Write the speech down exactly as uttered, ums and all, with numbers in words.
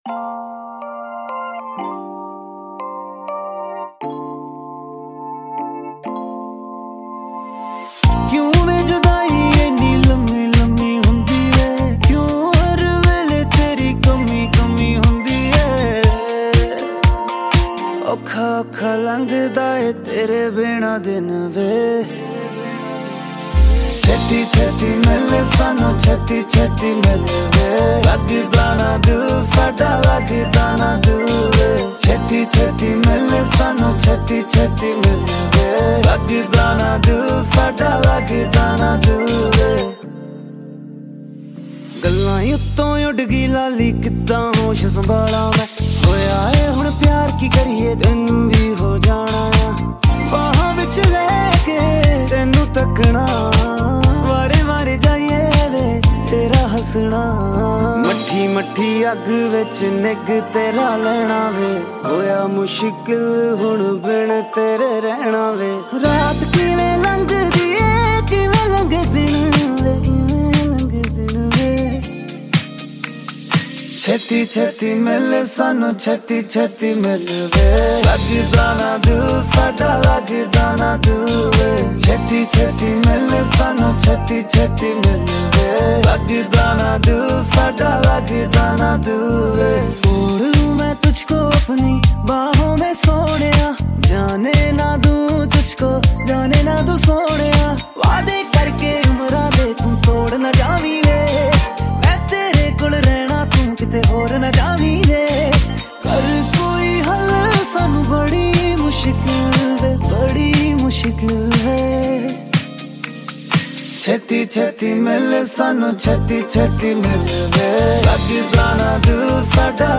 क्यों वे जुदाई इन्नी लम्मी लम्मी हुंदी है, क्यों हर वेले तेरी कमी कमी हुंदी है। औखा औखा लंघदा है तेरे बिना दिन वे, छेती छेती मिले सानू छेती छेती मिले वे। लगदा ना दिल साडा लगदा ना दिल वे, छेती छेती मिले सानू छेती छेती मिले वे। लगदा ना दिल साडा लगदा ना दिल वे। गल्लां उत्तों उड़ गई लाली किद्दां होश संभाला मैं, होया है हुण प्यार की करिए तैनू भी हो जाना आ। बाहां विच लैके तैनू तकना, वारे वारे जाइए वे तेरा हसना। मट्ठी मट्ठी अग विच निग तेरा लैना वे, होया मुश्किल हुण बिन तेरे रहना वे। रात किवें लंघदी ए किवें लंघे दिन वे, किवें लंघे दिन वे। छेती छेती मिले सानू छेती छेती मिले वे। लगदा ना दिल साडा लगदा ना दिल वे, छेती छेती मिले सानू छेती छेती मिले वे। लगदा ना दिल साडा लगदा ना दिल वे। छोड़ लूं मैं तुझको अपनी बाहों में सोनिया, जाने ना दूं तुझको जाने ना दूं सोनिया। वादे करके उमरा दे तू तोड़ ना जावी वे, मैं तेरे कोल रहना तू किते होर ना जावी वे। कर कोई हल सानू बड़ी मुश्किल है, बड़ी मुश्किल है। छेती छेती मिले सानू छेती छेती मिले वे। लगदा ना दिल साडा